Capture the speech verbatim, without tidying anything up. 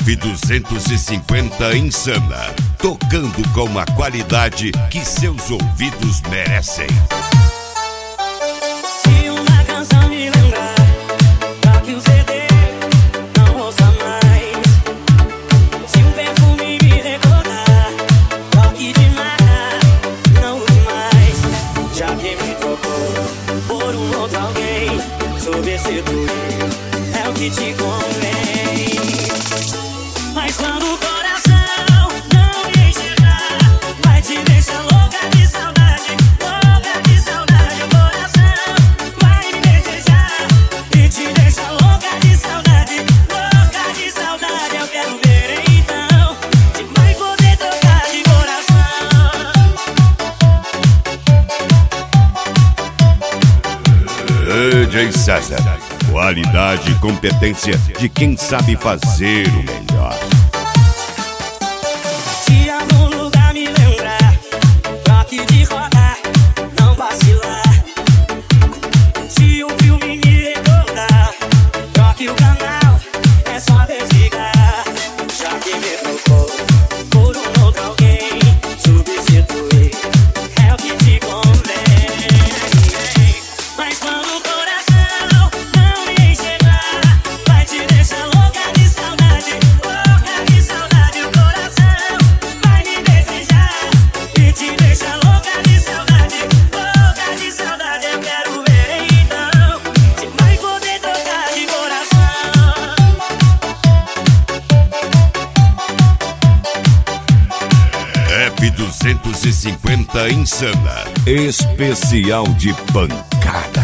F duzentos e cinquenta Insana, tocando com a qualidade que seus ouvidos merecem. Se uma canção me lembrar, toque o C D, não ouça mais. Se um perfume me recordar, toque demais, não use mais. Já que me trocou por um outro alguém, substituir é o que te convém. Mas quando o coração não me enxergar, vai te deixar louca de saudade, louca de saudade. O coração vai me desejar e te deixa louca de saudade, louca de saudade. Eu quero ver então se vai poder trocar de coração. D J César, qualidade e competência de quem sabe fazer o melhor. Se algum lugar me lembrar, toque de roda, não vacilar. Se um filme me recordar, troque o canal, é só desligar. Já que me trocou por um outro alguém, substituir é o que te convém. Mas quando o coração não me enxergar, vai te deixar louca de saudade, louca de saudade. O coração vai me desejar e te deixa louca de saudade, louca de saudade. Eu quero ver então se vai poder trocar de coração. F duzentos e cinquenta Insana, especial de pancada.